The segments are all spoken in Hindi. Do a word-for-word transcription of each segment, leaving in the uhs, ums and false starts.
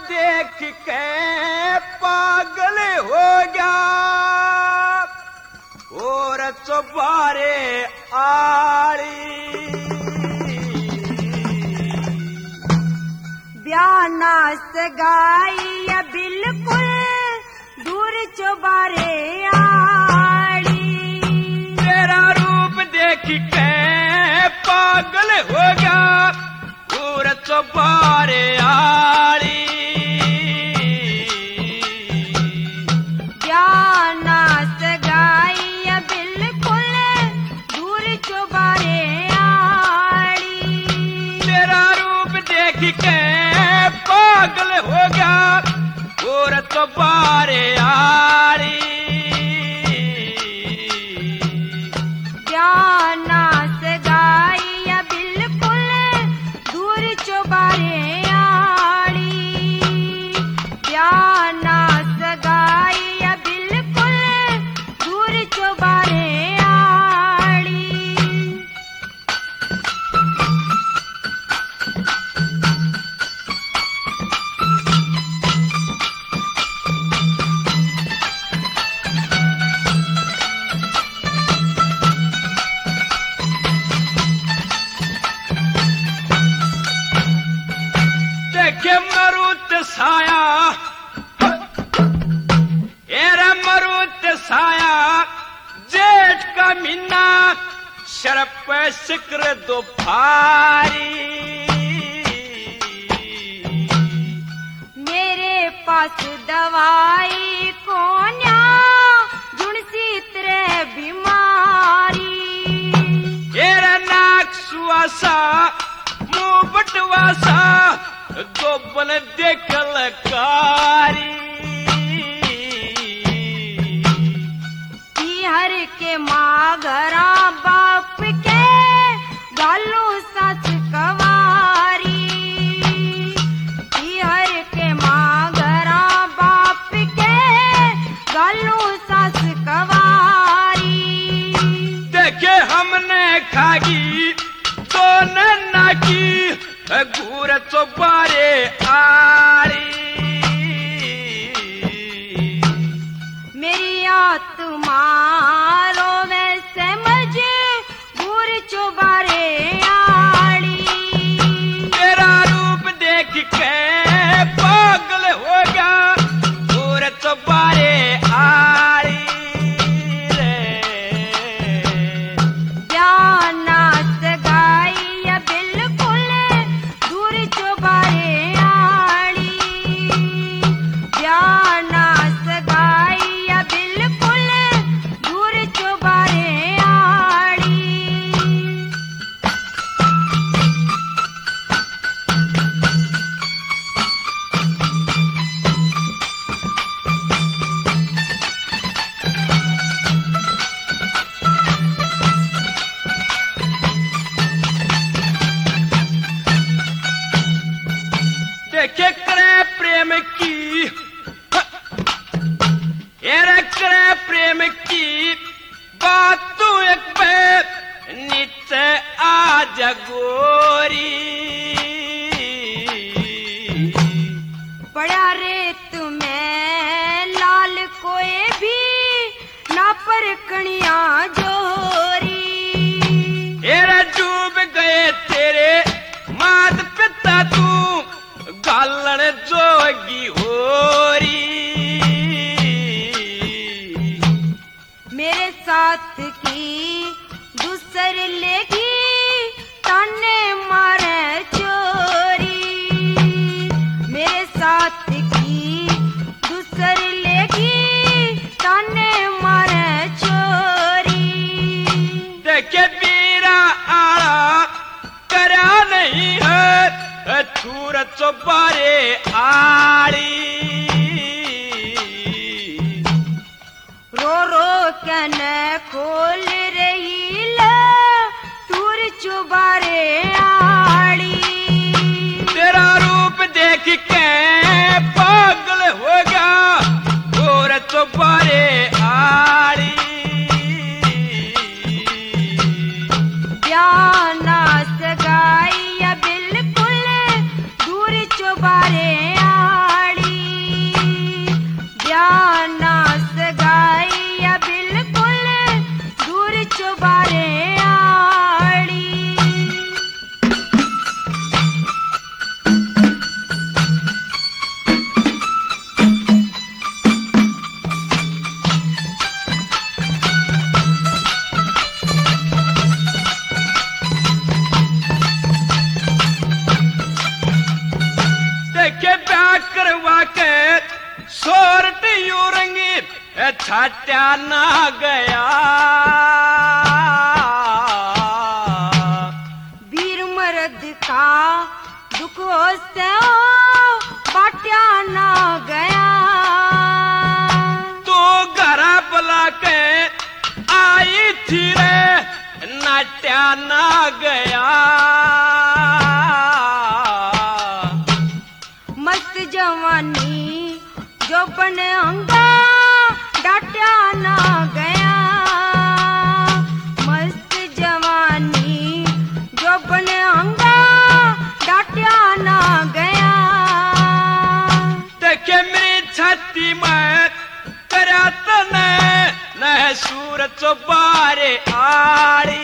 देख के पागल हो गया और चौबारे आड़ी ब्याना सगाई बिल्कुल दूर चौबारे आड़ी तेरा रूप देख के पागल हो गया और चौबारे आड़ी ब्याना सगाई बिल्कुल दूर चौबारे आड़ी तेरा रूप देख के पागल हो गया और चौबारे आड़ी ब्याना सगाई बिल्कुल दूर चौबारे आड़ी ब्याना सगाई बिल्कुल दूर चौबारे आड़ी देखे मरुत साया एरा मरुत साया जेठ का महीना शरप शिक्र दो भारी मेरे पास दवाई कोन्या जुणसी तरह बीमारी एरा नाक सुआसा मुंह बटवासा गोबन देखल कारी हर के माँ घरा बाप के गालू सच कवारी हर के माँ घरा बाप के गालू सच कवारी देखे हमने खागी तो नन्ना की घूर चौबारे आरी मेरी आत्मा रोवे समझ घूर चौबारे आड़ी तेरा रूप देख के पागल हो गया घूर चौबारे आरी ब्याना सगाई बिल्कुल दूर चौबारे आड़ी ब्याना सगाई बिल्कुल दूर चौबारे आड़ी देखे करे प्रेम की एरे करे प्रेम की बात तू एक पे नीचे आज गोरी पड़ा रे तुम्हें लाल कोई भी ना परकणिया जोरी एरे डूब गए तेरे मात पिता तू गालन जोगी होरी मेरे साथ की दूसर लेगी ताने मारे चोरी मेरे साथ की दूसर लेगी ताने मारे चोरी देखे बीरा आड़ा करा नहीं है छूर चौबारे आड़ी रो रो कने खोल रही ल दूर चौबारे आड़ी तेरा रूप देख के पागल हो गया घूर चौबारे आड़ी ब्याना सगाई बिल्कुल दूर चौबारे आड़ी सोरटी यूं रंगी छाट्या ना गया वीर मर्द का दुख से बाट्या ना गया तो घरा बुला के आई थी रे नाट्या ना गया मस्त जवानी जो बने अंगा डाट्या ना गया मस्त जवानी जो बने अंगा डाट्या ना गया देखे मेरी छाती में करा तने न सूरत बारे आड़ी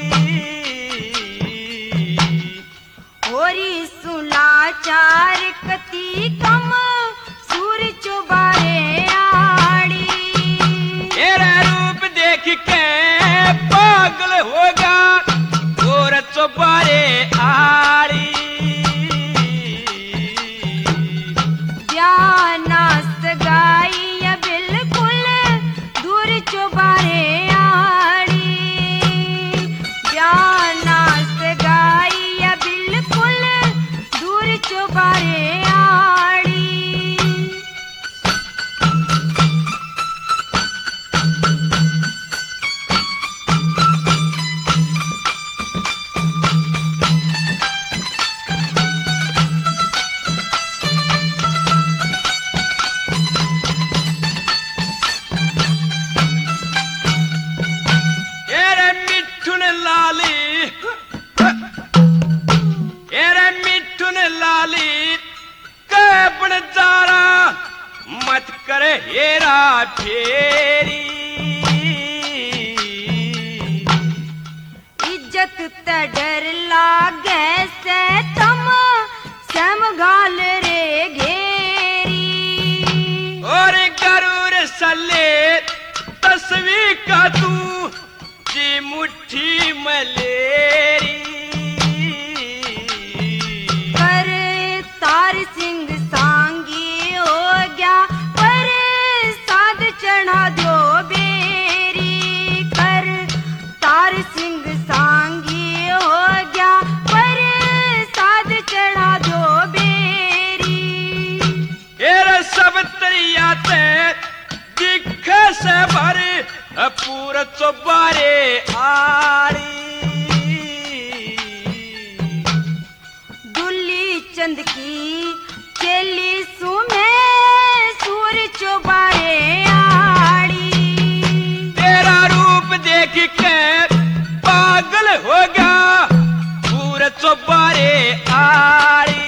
होरी सुला चार कती कम सूर चुबारे आड़ी तेरा रूप देख के पागल होगा सूरत बारे आड़ी ध्यानास्त गाई बिल्कुल दूर चुबारे आड़ी ध्यानास्त गाई बिल्कुल दूर चुबारे आड़ी एरे मिठुन लाली एरे मिठुन लाली कैपन जारा मत करे हेरा फेरी इज्जत त डर लागे से तम सम गाल रे घेरी और गरूर सले तस्वीर का तू जी मुट्ठी मलेरी पर तार सिंह सांगी हो गया पर साध चढ़ा दो बेरी कर तार सिंह सांगी हो गया पर साध चढ़ा दो बेरी एरे सब तरिया ते दिखे से भरे पूरा चौबारे आड़ी दुल्ली चंद की चेली सुमे सूर चौबारे आड़ी तेरा रूप देख के पागल होगा पूरा चौबारे आड़ी